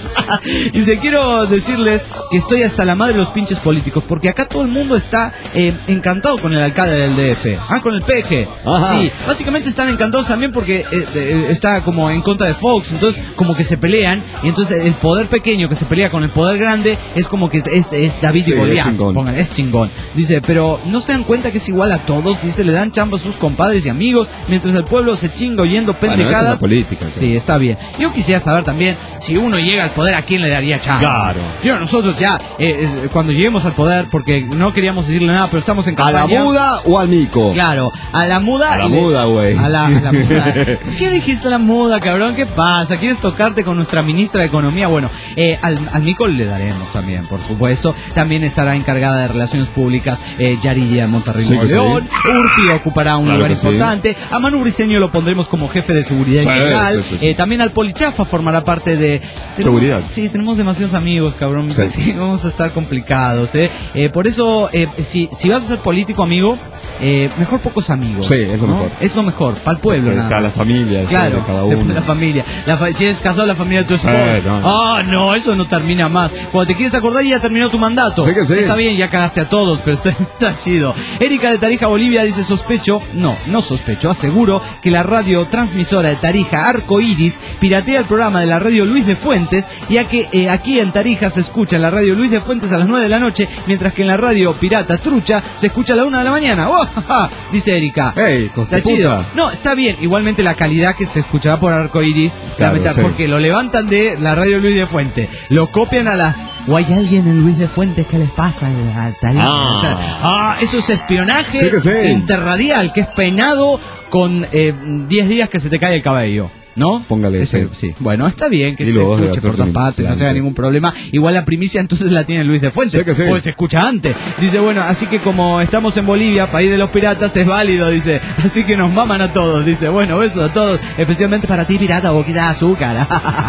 Dice, quiero decirles que estoy hasta la madre de los pinches políticos, porque acá todo el mundo está eh, encantado con el alcalde del D F. Ah, con el P G. Ajá. Sí, básicamente están encantados también porque eh, eh, está como en contra de Fox, entonces como que se pelean, y entonces el poder pequeño que se pelea con el poder grande es como que es, es, es David Sí, y es Goliat. chingón. Pongan, es chingón. Dice, pero no se dan cuenta que es igual a todos, dice, le dan chamba a sus compadres y amigos, mientras el pueblo se chinga oyendo Bueno, esa es pendejadas. la política. Sí, está bien. Yo quisiera saber también, si uno llega al poder, ¿a quién le daría chamba? Claro. Yo, nosotros ya, eh, eh, cuando lleguemos al poder, porque no queríamos decirle nada, pero estamos en ¿A la campaña. muda o al mico? Claro, a la muda. A la y le- muda, güey. A la, a la muda. ¿Qué dijiste a la muda, cabrón? ¿Qué pasa? ¿Quieres tocarte con nuestra ministra de Economía? Bueno, eh, al, al mico le daremos también, por supuesto. También estará encargada de Relaciones Públicas eh, Yarilla Monterrey Sí que León. sí. Urpi ocupará un Claro lugar que sí. importante. A Manu Briceño lo pondremos como jefe de seguridad Sí, integral. sí, sí, sí. Eh, también al Polichafa formará parte de... tenemos- Seguridad. Sí, tenemos demasiados amigos, cabrón. Sí. Sí, vamos a estar complicados, ¿eh? Eh, por eso, eh, si, si vas a ser político, amigo, eh, mejor pocos amigos. Sí, es lo ¿no? mejor. Es lo mejor, para el pueblo, nada Cada más. la familia, Claro, de cada después uno. la familia. La fa- si eres casado, la familia de tu esposa. Eh, no. Ah, no, eso no termina más. Cuando te quieres acordar, ya terminó tu mandato. Sí que sí. Está bien, ya cagaste a todos, pero está, está chido. Erika de Tarija, Bolivia, dice, sospecho, no, no sospecho, aseguro que la radio transmisora de Tarija, Arco Iris, piratea el programa de la radio Luis de Fuentes, ya que eh, aquí en Tarija se escucha en la radio Luis de Fuentes a las nueve de la noche, mientras que en la radio Pirata Trucha se escucha a la una de la mañana. ¡Oh, ja, ja! Dice Erika. Ey, Está costeputa. chido. No, está bien. Igualmente la calidad que se escuchará por Arco Iris, Claro, lamentar, sí. porque lo levantan de la radio Luis de Fuente, lo copian a la... ¿O hay alguien en Luis de Fuentes que les pasa a Tarija? Ah. O sea, ah, eso es espionaje Sí que sí. interradial, que es peinado con eh, diez días que se te cae el cabello. ¿No? Póngale Ese, ese. sí. Bueno, está bien que Y se luego se va a escuche hacer por todas un partes, no se haga plan. ningún problema. Igual la primicia entonces la tiene Luis de Fuentes. Sí que sí. O se escucha antes. Dice, bueno, así que como estamos en Bolivia, país de los piratas, es válido, dice. Así que nos maman a todos, dice. Bueno, besos a todos. Especialmente para ti, pirata, boquita de azúcar.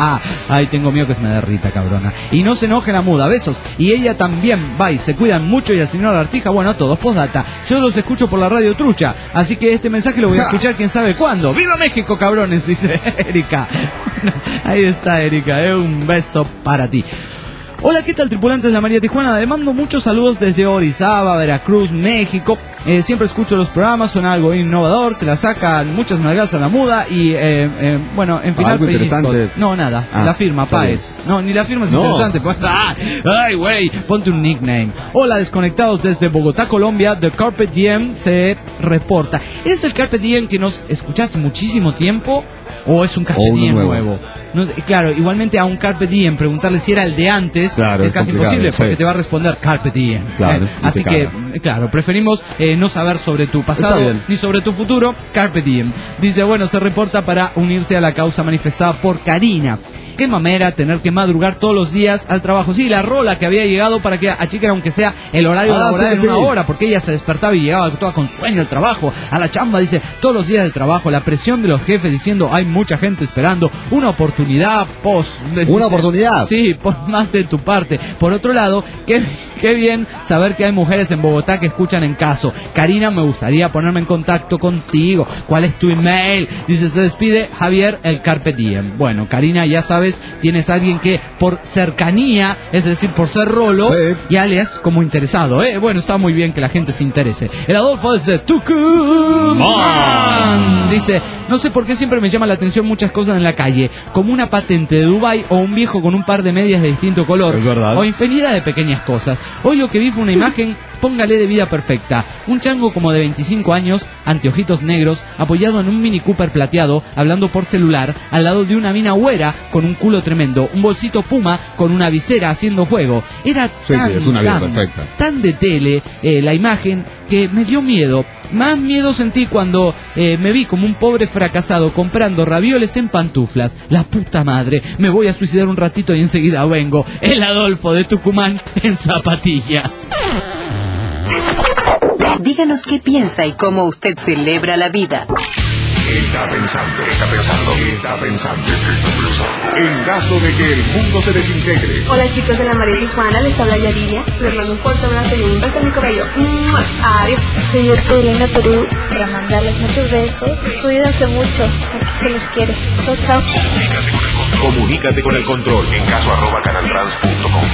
Ay, tengo miedo que se me derrita, cabrona. Y no se enoje la muda, besos. Y ella también, bye, se cuidan mucho y al señor Artija, bueno, a todos, postdata. Yo los escucho por la radio Trucha. Así que este mensaje lo voy a escuchar quién sabe cuándo. ¡Viva México, cabrones! Dice Erika. Bueno, ahí está, Erika, eh, un beso para ti. Hola, ¿qué tal, tripulantes de la María Tijuana? Le mando muchos saludos desde Orizaba, Veracruz, México. Eh, siempre escucho los programas, son algo innovador, se la sacan muchas nalgadas a la muda y, eh, eh, bueno, en final Algo pellizco. interesante. No, nada, Ah, la firma, está Páez. No, ni la firma es No. interesante. Pues, ah, ay, güey, ponte un nickname. Hola, desconectados desde Bogotá, Colombia, The Carpet Diem se reporta. ¿Eres el Carpet Diem que nos escuchaste muchísimo tiempo o es un Carpet O uno Diem nuevo. nuevo? No, claro, igualmente a un Carpe Diem preguntarle si era el de antes Claro, es es casi complicado, imposible porque sí. te va a responder Carpe Diem. Claro, Eh, y así te que, caga. eh, claro, preferimos eh, no saber sobre tu pasado Está bien. ni sobre tu futuro. Carpe Diem. Dice, bueno, se reporta para unirse a la causa manifestada por Karina. qué mamera tener que madrugar todos los días al trabajo. Sí, la rola que había llegado para que achiquen aunque sea el horario Ah, laboral sí, en sí. una hora, porque ella se despertaba y llegaba toda con sueño al trabajo, a la chamba, dice, todos los días del trabajo, la presión de los jefes diciendo, hay mucha gente esperando, una oportunidad, pos... ¿Una dice, oportunidad? Sí, pon más de tu parte. Por otro lado, qué, qué bien saber que hay mujeres en Bogotá que escuchan En Caso. Karina, me gustaría ponerme en contacto contigo. ¿Cuál es tu email? Dice, se despide Javier el Carpe Diem. Bueno, Karina, ya sabes, tienes a alguien que por cercanía, es decir, por ser rolo, Sí. ya le es como interesado, ¿eh? Bueno, está muy bien que la gente se interese. El Adolfo desde Tucumán dice, no sé por qué siempre me llama la atención muchas cosas en la calle, como una patente de Dubái o un viejo con un par de medias de distinto color, Es verdad. o infinidad de pequeñas cosas. Hoy lo que vi fue una imagen, póngale de vida perfecta, un chango como de veinticinco años, anteojitos negros, apoyado en un Mini Cooper plateado, hablando por celular, al lado de una mina güera con un culo tremendo, un bolsito Puma con una visera haciendo juego. Era Sí, tan, sí, es una vida tan, perfecta. tan de tele eh, la imagen que me dio miedo. Más miedo sentí cuando eh, me vi como un pobre fracasado comprando ravioles en pantuflas. La puta madre, me voy a suicidar un ratito y enseguida vengo. El Adolfo de Tucumán en zapatillas. Díganos qué piensa y cómo usted celebra la vida. Está pensando, está pensando, está pensando, está pensando. En caso de que el mundo se desintegre, Hola chicos de la María Tijuana, les habla Yaridia. Les mando un fuerte abrazo y un beso en mi cabello. ¡Mua! Adiós. Soy de Elena Perú para mandarles muchos besos. Cuídense mucho, aquí se les quiere. Chao, chao. comunícate con el control en caso arroba canaltrans punto com.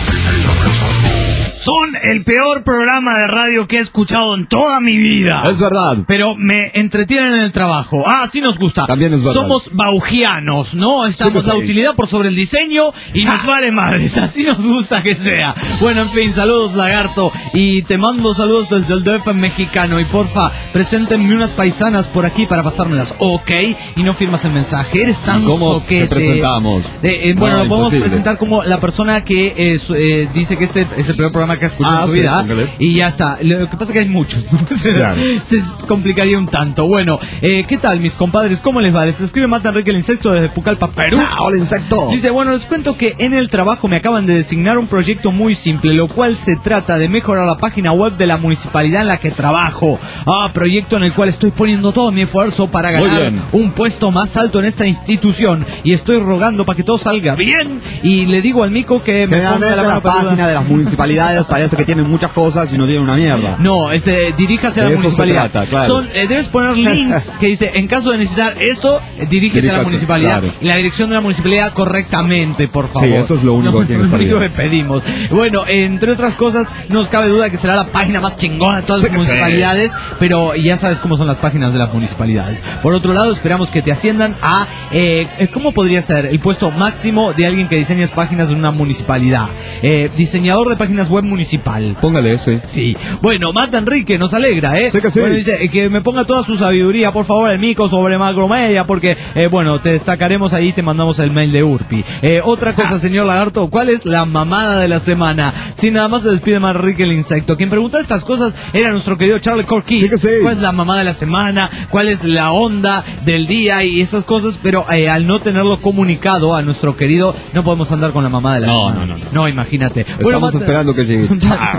Son el peor programa de radio que he escuchado en toda mi vida. Es verdad. Pero me entretienen en el trabajo. Ah, sí nos gusta. También es verdad. Somos baugianos, ¿no? Estamos Sí, la sí. utilidad por sobre el diseño y nos vale madres. Así nos gusta que sea. Bueno, en fin, saludos, lagarto. Y te mando saludos desde el D F mexicano. Y porfa, preséntenme unas paisanas por aquí para pasármelas. Ok. Y no firmas el mensaje. Eres tan ¿Cómo soquete. te presentamos? De- eh, bueno, No, lo podemos imposible. presentar como la persona que eh, su- eh, dice que este es el peor programa que ha escuchado Ah, en tu sí, vida. póngale. Y ya está. Lo que pasa es que hay muchos, ¿no? Claro. Se complicaría un tanto. Bueno, eh, ¿qué tal, mis compadres? ¿Cómo les va? Les escribe Mata Enrique el Insecto desde Pucallpa, Perú. Ah, hola, insecto. Dice, bueno, les cuento que en el trabajo me acaban de designar un proyecto muy simple, lo cual se trata de mejorar la página web de la municipalidad en la que trabajo. Ah, proyecto en el cual estoy poniendo todo mi esfuerzo para Muy ganar bien. un puesto más alto en esta institución y estoy rogando para que todo salga bien. Y le digo al mico que me ponga Generalmente la la mano para página de las municipalidades parece que tienen muchas cosas y no tienen una mierda. No, este, diríjase a la De eso se municipalidad. trata, claro. Son, eh, debes poner links que dice, en caso de necesitar esto, eh, dirígete a la Diríjase, municipalidad. claro. Y la dirección de la municipalidad correctamente, por favor. Sí, eso es lo único No, que tiene que lo estar único que bien. pedimos. Bueno, entre otras cosas, no nos cabe duda que será la página más chingona de todas Sí las que sí. municipalidades, pero ya sabes cómo son las páginas de las municipalidades. Por otro lado, esperamos que te asciendan a, eh, eh, ¿cómo podría ser? El puesto máximo de alguien que diseña páginas de una municipalidad. Eh, diseñador de páginas web municipal. Póngale ese. Sí. Bueno, Mata Enrique nos alegra, ¿eh? Sí que sí. Bueno, dice eh, que me ponga toda su sabiduría, por favor, el mico sobre Macromedia, porque, eh, bueno, te destacaremos ahí y te mandamos el mail de Urpi. Eh, otra cosa, señor Lagarto, ¿cuál es la mamada de la semana? Si nada más se despide Mata Enrique el insecto. Quien preguntaba estas cosas era nuestro querido Charlie Corky. Sí que sí. ¿Cuál es la mamada de la semana? ¿Cuál es la onda del día y esas cosas? Pero eh, al no tenerlo comunicado a nuestro querido, no podemos andar con la mamada de la No, semana. no, no, no. No, imagínate. Estamos Mata- esperando que llegue.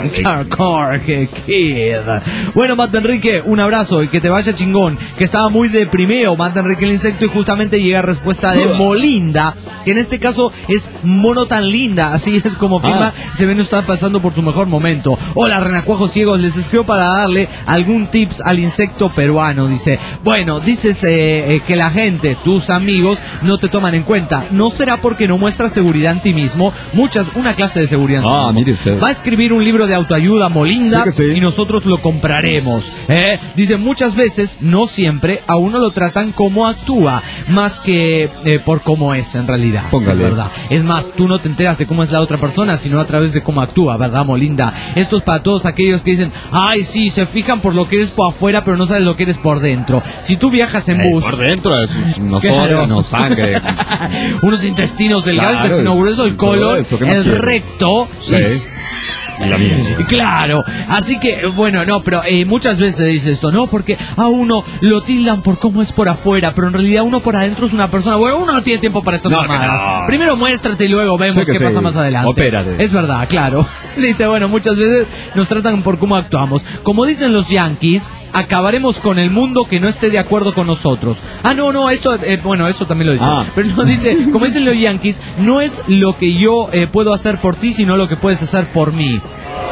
Charlie Kid. Bueno, Mata Enrique, un abrazo y que te vaya chingón. Que estaba muy deprimido Mata Enrique el insecto y justamente llega respuesta de Molinda, que en este caso es mono tan linda, así es como firma. Ah. Se ve no está pasando por su mejor momento. Hola, renacuajos ciegos, les escribo para darle algún tips al insecto peruano. Dice, bueno, dices eh, eh, que la gente, tus amigos, no te toman en cuenta. ¿No será porque no muestras seguridad en ti mismo? Muchas, una clase de seguridad en ti Ah, mismo. mire usted. Va a escribir un libro de autoayuda, Molinda, Sí que sí. y nosotros lo compraremos. ¿eh? Dice, muchas veces, no siempre, a uno lo tratan como actúa, más que eh, por cómo es en realidad. Póngale. Es verdad. Es más, tú no te enteras de cómo es la otra persona, sino a través de cómo actúa, ¿verdad, Molinda? Esto es para todos aquellos que dicen, ay, sí, se fijan por lo que eres por afuera, pero no sabes lo que eres por dentro. Si tú viajas en Eh, bus... por dentro es unos Claro. órganos, sangre. unos intestinos delgados, Claro, intestino grueso, el todo colon, eso, ¿qué más el quiere? recto. Sí. la mía. Claro, así que, bueno, no, pero eh, muchas veces se dice esto, ¿no? Porque a uno lo tildan por cómo es por afuera, pero en realidad uno por adentro es una persona, bueno, uno no tiene tiempo para estas No, mamadas. no. Primero muéstrate y luego vemos Sé que qué sí. pasa más adelante. Opérate. Es verdad, claro. Le dice, bueno, muchas veces nos tratan por cómo actuamos. Como dicen los yankees, acabaremos con el mundo que no esté de acuerdo con nosotros. Ah, no, no, esto, eh, bueno, eso también lo dice. Ah. Pero no dice, como dicen los yankees, no es lo que yo eh, puedo hacer por ti, sino lo que puedes hacer por mí.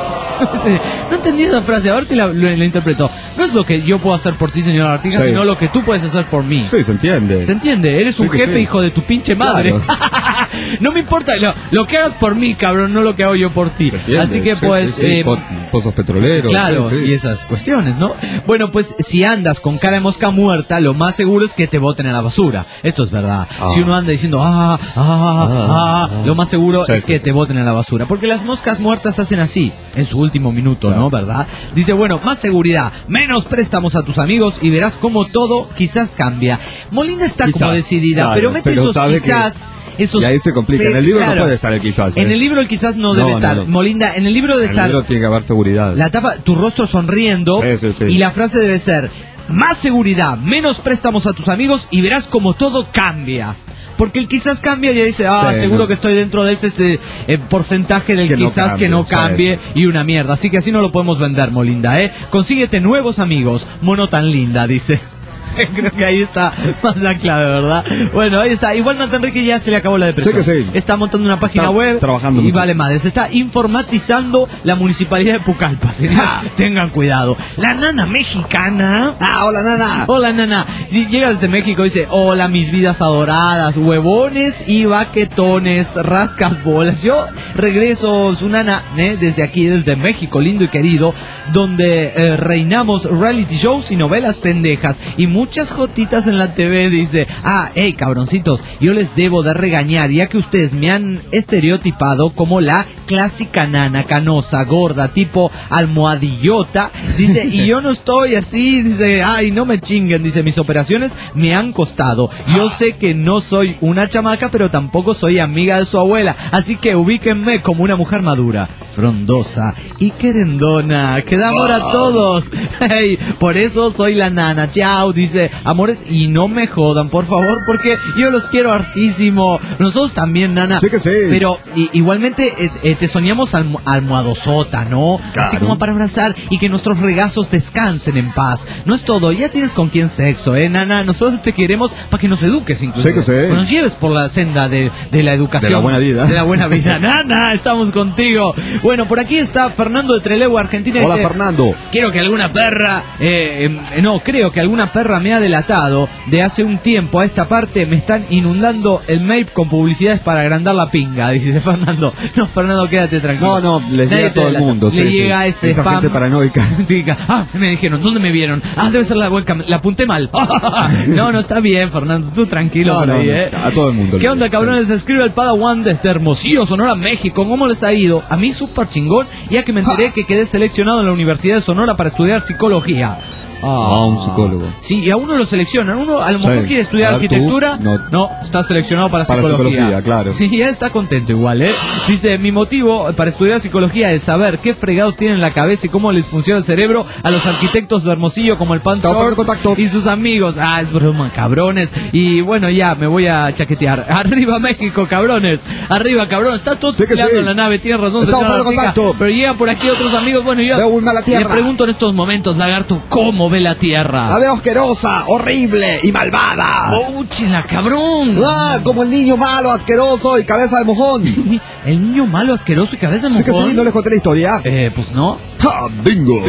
Sí, no entendí esa frase, a ver si la, la, la interpreto. No es lo que yo puedo hacer por ti, señor Artigas, Sí. sino lo que tú puedes hacer por mí. Sí, se entiende. ¿Se entiende? Eres Sí, un que jefe, sí. hijo de tu pinche madre. Claro. No me importa lo, lo que hagas por mí, cabrón, no lo que hago yo por ti. Se entiende. Así que Sí, pues... sí, sí. eh, Po- pozos petroleros. Claro, sí, sí. y esas cuestiones, ¿no? Bueno, pues si andas con cara de mosca muerta, lo más seguro es que te boten a la basura. Esto es verdad. Ah. Si uno anda diciendo, ah, ah, ah, Ah, lo más seguro sí, es sí, que sí. te boten a la basura. Porque las moscas muertas hacen así, en su último minuto, ¿no? ¿Verdad? Dice, bueno, más seguridad, menos préstamos a tus amigos y verás cómo todo quizás cambia. Molina está Quizás, como decidida, claro, pero mete pero esos sabe que- quizás... Esos, Y ahí se complica. En el libro no puede estar el quizás. En ¿eh? el libro el quizás no, No, debe no, estar. no. Molinda, en el libro debe En el estar... libro tiene que haber seguridad. La tapa, tu rostro sonriendo, Sí, sí, sí. y la frase debe ser, más seguridad, menos préstamos a tus amigos y verás como todo cambia. Porque el quizás cambia y ya dice, ah, Sí, seguro no. que estoy dentro de ese, ese, eh, porcentaje del Que no quizás cambie, que no sí. cambie y una mierda. Así que así no lo podemos vender, Molinda, ¿eh? Consíguete nuevos amigos, mono tan linda, dice. Creo que ahí está más la clave, ¿verdad? Bueno, ahí está. Igual Nata Enrique ya se le acabó la depresión. Sé que sí. Está montando una página Está web trabajando y mucho. vale madre. Se está informatizando la municipalidad de Pucallpa. señor. Tengan cuidado. La nana mexicana. Ah, hola, nana. Hola, nana. Y llega desde México y dice, hola, mis vidas adoradas, huevones y baquetones, rascas bolas. Yo regreso, su nana, ¿eh? desde aquí, desde México, lindo y querido, donde eh, reinamos reality shows y novelas pendejas y muchas jotitas en la T V. Dice, ah, hey, cabroncitos, yo les debo de regañar, ya que ustedes me han estereotipado como la clásica nana canosa, gorda, tipo almohadillota. Dice, y yo no estoy así. Dice, ay, no me chinguen. Dice, mis operaciones me han costado. Yo sé que no soy una chamaca, pero tampoco soy amiga de su abuela. Así que ubíquenme como una mujer madura, frondosa y querendona, que da amor a todos. Hey, por eso soy la nana. Chao, dice, amores, y no me jodan, por favor, porque yo los quiero hartísimo. Nosotros también, nana. Sí que sí. Pero i- igualmente eh, eh, te soñamos almo- almohadosota, ¿no? Claro. Así como para abrazar y que nuestros regazos descansen en paz. No es todo, ya tienes con quién sexo, ¿eh, nana? Nosotros te queremos para que nos eduques, incluso. Sí que sí. Que nos lleves por la senda de, de la educación. De la buena vida. De la buena vida. Nana, estamos contigo. Bueno, por aquí está Fernando de Trelew, Argentina. Hola, dice, Fernando. quiero que alguna perra, eh, eh, no, creo que alguna perra me ha delatado. De hace un tiempo a esta parte me están inundando el mail con publicidades para agrandar la pinga, dice Fernando. No, Fernando, quédate tranquilo. No, no, les Nadie llega a te todo el delata. mundo. Le sí, llega sí. ese Esa spam. gente paranoica. Sí, ca- ah, me dijeron, ¿dónde me vieron? Ah, debe ser la webcam, la apunté mal. No, no, está bien, Fernando, tú tranquilo No, por no, ahí, no, ¿eh? a todo el mundo ¿Qué le onda, llega. cabrones? Escribe el Padawan desde Hermosillo, Sonora, México. ¿Cómo les ha ido? A mí súper chingón, ya que me enteré que quedé seleccionado en la Universidad de Sonora para estudiar psicología. Ah, un psicólogo. Sí, y a uno lo seleccionan. Uno a lo Sí. mejor quiere estudiar A ver, tú, arquitectura. no. No, está seleccionado para, Para psicología. psicología, claro. Sí, ya está contento igual, ¿eh? Dice, mi motivo para estudiar psicología es saber qué fregados tienen en la cabeza y cómo les funciona el cerebro a los arquitectos de Hermosillo como el Pan Estamos Short en contacto. y sus amigos. Ah, es broma, cabrones. Y bueno, ya me voy a chaquetear. Arriba México, cabrones. Arriba, cabrones. Está todo Sí que tirando sí. en la nave, tiene razón, Estamos señora en Latica, contacto. pero llegan por aquí otros amigos. Bueno, yo Veo muy mal la le tierra. pregunto en estos momentos, Lagarto, ¿cómo ve la tierra? La veo asquerosa, horrible y malvada. ¡Oh, chila, cabrón! Ah, como el niño malo, asqueroso y cabeza de mojón. Sí ¿El niño malo, asqueroso y cabeza de mojón? que sí, no les conté la historia. Eh, pues no. ¡Ja! ¡Bingo!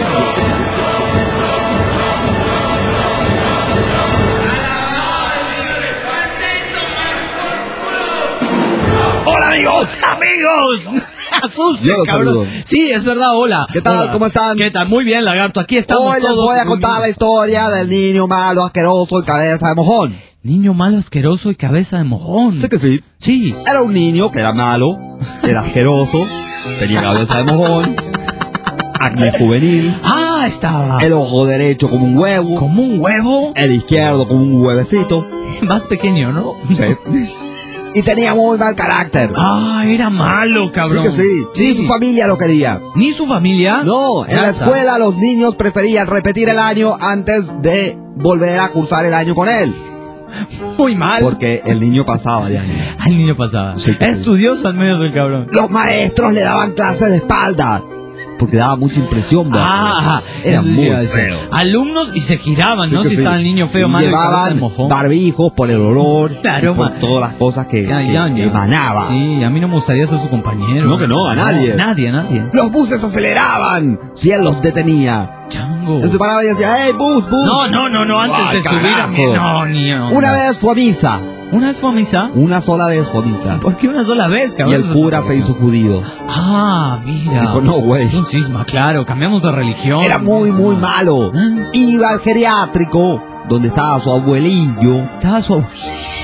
¡Hola, amigos! ¡Amigos! ¡Asuste, Yo los cabrón! saludo. Sí, es verdad, hola. ¿Qué tal? Hola. ¿Cómo están? ¿Qué tal? Muy bien, Lagarto, aquí estamos Hoy les todos. voy a contar la historia del niño malo, asqueroso y cabeza de mojón. Niño malo, asqueroso y cabeza de mojón. Sé que sí. Sí. Era un niño que era malo, era asqueroso, tenía cabeza de mojón, acné juvenil, Ah, estaba. el ojo derecho como un huevo, Como un huevo. el izquierdo como un huevecito. Más pequeño, ¿no? Sí. y tenía muy mal carácter. Ah, era malo, cabrón. Sí que sí. Sí. Ni su familia lo quería. ¿Ni su familia? No, en Ya la está. escuela los niños preferían repetir el año antes de volver a cursar el año con él. Muy mal. Porque el niño pasaba de año. Al niño pasaba. Sí que sí. Estudioso al menos del cabrón. Los maestros le daban clases de espalda. Porque daba mucha impresión. Ah, era eso muy iba a decir. feo. Alumnos y se giraban, Sí ¿no? que Si sí. estaba el niño feo, Y malo y cabeza de llevaban mojón. barbijos por el olor, Claro, y por ma- todas las cosas que, Ya, que ya, ya. emanaba. Sí, a mí no me gustaría ser su compañero. No, que no, a nadie. Nadie, a nadie. Los buses aceleraban si él los detenía. Chango. Él se paraba y decía, ¡hey, bus, bus! No, no, no, no, antes Ay, de subir a mí. carajo. No, ni no. Una vez fue a misa. ¿Una vez fue a misa? Una sola vez fue a misa. ¿Por qué una sola vez, Y cabrón? el cura se hizo judío. Ah, mira. Dijo, no, güey. Es un cisma, claro. Cambiamos de religión. Era muy, muy malo. ¿Eh? Iba al geriátrico, donde estaba su abuelillo, Estaba su abuelo.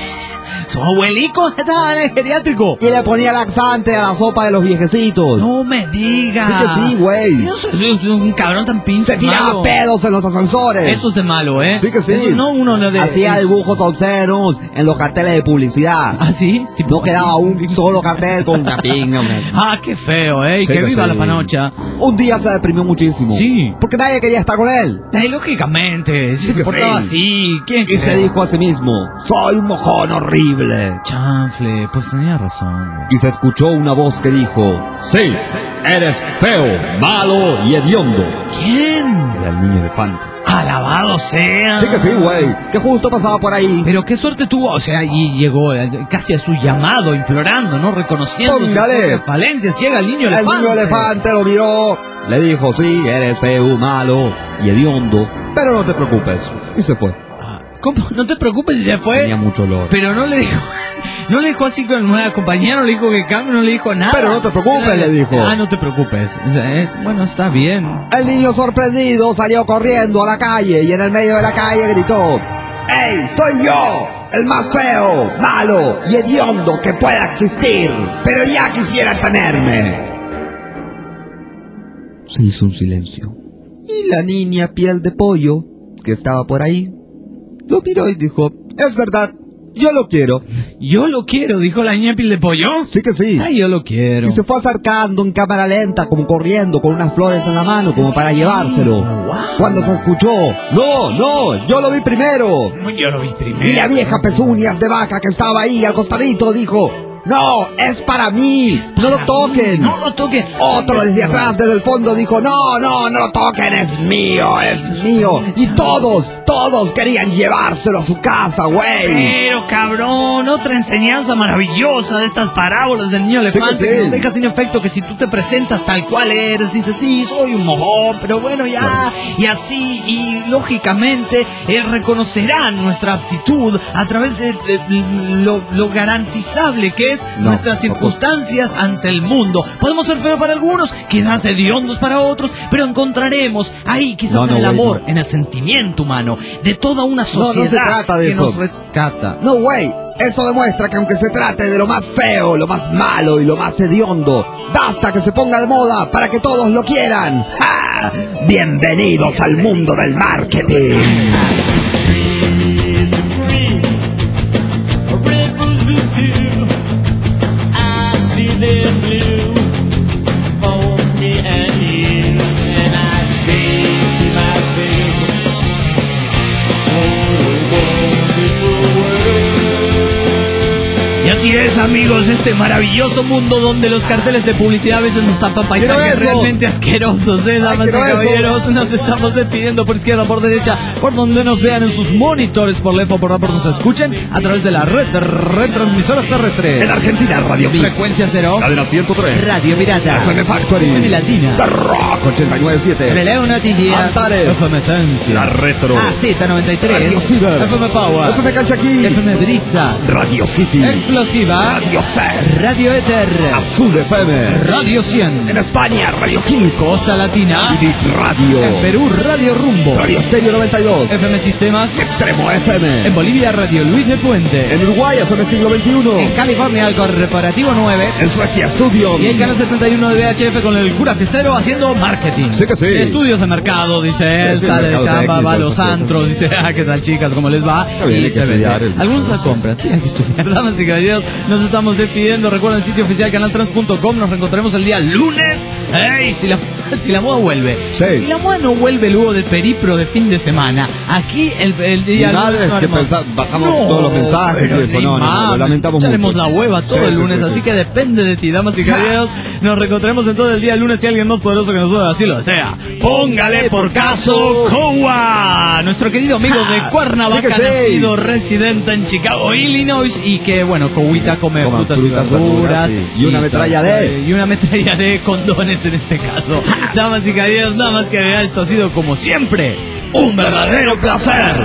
Su abuelico estaba en el geriátrico. y le ponía laxante a la sopa de los viejecitos. No me digas. Sí que sí, güey. Yo soy, soy un cabrón tan pinche. Se tiraba malo. pedos en los ascensores. Eso es de malo, ¿eh? Sí que sí. Eso no, uno no de... Hacía dibujos obscenos en los carteles de publicidad. ¿Ah, sí? Tipo- No quedaba un solo cartel con una pinga. una- Ah, qué feo, ¿eh? Y Sí que que viva sí. la panocha. Un día se deprimió muchísimo. Sí. Porque nadie quería estar con él. Eh, lógicamente, si Sí se que portaba sí. así, ¿quién Y se cree? dijo a sí mismo, soy un mojón horrible. Chanfle, pues tenía razón, güey. Y se escuchó una voz que dijo, sí, eres feo, malo y hediondo. ¿Quién? Era el niño elefante. Alabado sea. Sí que sí, güey, que justo pasaba por ahí. Pero qué suerte tuvo, o sea, y llegó eh, casi a su llamado, implorando, ¿no? Reconociendo sus Póngale. propias falencias. Llega el niño El elefante. niño elefante lo miró, le dijo, sí, eres feo, malo y hediondo, pero no te preocupes. Y se fue. Ah, ¿cómo? No te preocupes si se fue. Tenía mucho olor. Pero no le dijo, no le dijo así con nueva compañía, no le dijo que cambie, no le dijo nada. Pero no te preocupes, le dijo. Ah, no te preocupes. Eh, bueno, está bien. El niño sorprendido salió corriendo a la calle y en el medio de la calle gritó, ¡Ey, soy yo! El más feo, malo y hediondo que pueda existir, pero ya quisiera tenerme. Se hizo un silencio. Y la niña piel de pollo, que estaba por ahí, lo miró y dijo, es verdad, yo lo quiero. Yo lo quiero, dijo la niña piel de pollo. Sí que sí. Ay, yo lo quiero. Y se fue acercando en cámara lenta, como corriendo, con unas flores en la mano, como para llevárselo. Cuando se escuchó, no, no, yo lo vi primero. Yo lo vi primero. Y la vieja pezuñas de vaca que estaba ahí al costadito dijo, no, es para mí, no lo toquen. No lo toquen. Otro desde atrás, desde el fondo, dijo, no, no, no lo toquen, es mío, es mío. Y todos, todos querían llevárselo a su casa, güey. Pero cabrón, otra enseñanza maravillosa de estas parábolas del niño Sí que elefante, sí. que nos deja sin efecto que si tú te presentas tal cual eres, dices, sí, soy un mojón, pero bueno, ya, y así, y lógicamente, eh, reconocerán nuestra aptitud a través de, de- de lo, lo garantizable que es No, nuestras no, circunstancias ante el mundo. Podemos ser feos para algunos, quizás hediondos para otros, pero encontraremos ahí quizás No, en no, el güey, amor, no. en el sentimiento humano, de toda una No, no se sociedad trata de que eso. nos rescata. No, güey, eso demuestra que aunque se trate de lo más feo, lo más malo y lo más hediondo, basta que se ponga de moda para que todos lo quieran. ¡Ja! Bienvenidos al mundo del marketing. Y así es, amigos, este maravilloso mundo donde los carteles de publicidad a veces nos tapan paisajes Quiero eso. realmente asquerosos, ¿eh, damas y quiero eso. caballeros? Nos estamos despidiendo por izquierda, por derecha, por donde nos vean en sus monitores, por left o por por nos escuchen a través de la red de retransmisoras terrestres. En Argentina, Radio Mix. Frecuencia cero. Cadena ciento tres. Radio Pirata. F M Factory. F M Latina. The Rock ochenta y nueve punto siete. Releo Noticias. Antares. F M Esencia. La Retro. A Z noventa y tres. Radio Ciber. F M Power. F M Canchaquí. F M Brisas. Radio City. Explosiva. Radio Ser. Radio Ether. Azul F M. Radio cien. En España, Radio Kill. Costa Latina. Bit Radio. En Perú, Radio Rumbo. Radio Stereo noventa y dos. F M Sistemas. Extremo F M. En Bolivia, Radio Luis de Fuente. En Uruguay, F M Siglo veintiuno. En California, el Corporativo nueve. En Suecia, Studio. Y en Canal setenta y uno de V H F con el cura fiestero haciendo marketing. Sí que sí. Estudios de mercado, dice él, Sí, sí, sale de mercado chamba, técnico, va a los esas cosas. antros, dice, ah, ¿qué tal chicas? ¿Cómo les va? Está bien, y hay que se vende. estudiar el- Algunos la compran, sí, hay que estudiar, damas y caballeros. caballeros, nos estamos despidiendo. Recuerden, sitio oficial canaltrans punto com. Nos reencontraremos el día lunes. ¡Ey! Si la, si la moda vuelve. Sí. Si la moda no vuelve luego del periplo de fin de semana, aquí el, el día Mi madre lunes no es que haremos- pensa- bajamos No, todos los mensajes y pero eso. ni No, no, no, lo mames, lamentamos echaremos mucho. la hueva todo Sí, el sí, lunes, sí, sí. así que depende de ti, damas y caballeros. Nos reencontraremos entonces el día lunes si alguien más poderoso que nosotros así lo desea. Póngale por caso Kowa, nuestro querido amigo de Cuernavaca, Sí que sí. nacido residente en Chicago, Illinois, y que bueno, Kowita come Come frutas, frutas, y verduras, verduras, sí. Y una metralla de- y una metralla de condones en este caso. Damas y caballeros, nada más que agregar, esto ha sido como siempre un verdadero placer.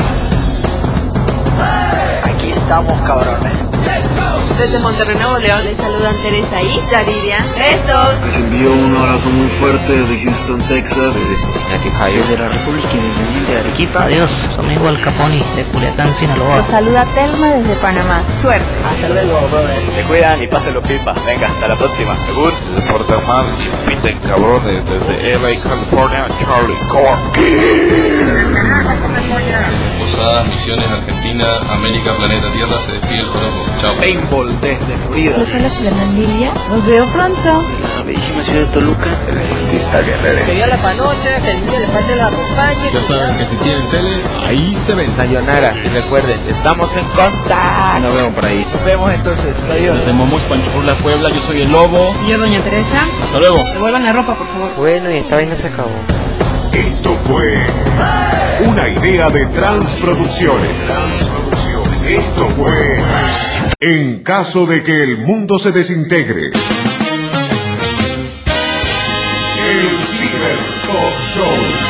Aquí estamos, cabrones. Desde Monterrey, Nuevo León, les saludan Teresa y Yaridia. ¡Besos! Les envío un abrazo muy fuerte desde Houston, Texas. Desde Cincinnati, Ohio. Desde la República Independiente de Arequipa. Adiós, su amigo Al Caponi de Culiacán, Sinaloa. Los saluda Telma desde Panamá. Suerte. Hasta luego, brothers. Se cuidan y pásenlo pipa. Venga, hasta la próxima. Segur. Desde Puerto Mar, inviten cabrones. Desde L A, California, Charlie Corky. Posadas, Misiones, Argentina, América, Planeta Tierra, se despide el Joropo. Chao. Paintball desde Florida. Les habla Silvana Lilia. Los veo pronto. La bellísima ciudad de Toluca. El artista guerrero. Que Dios la panoche, que el niño le pase la acompañe. Ya saben que si tienen tele, ahí se ven. Sayonara. Y recuerden, estamos en contacto. Nos vemos por ahí. Nos vemos entonces. Adiós. Desde Momus, Panchurla, Puebla, yo soy el Lobo. Y yo, doña Teresa. Hasta luego. Devuelvan la ropa, por favor. Bueno, y esta vaina se acabó. Esto fue una idea de Transproducciones. Esto fue En caso de que el mundo se desintegre. El Ciber Talk Show.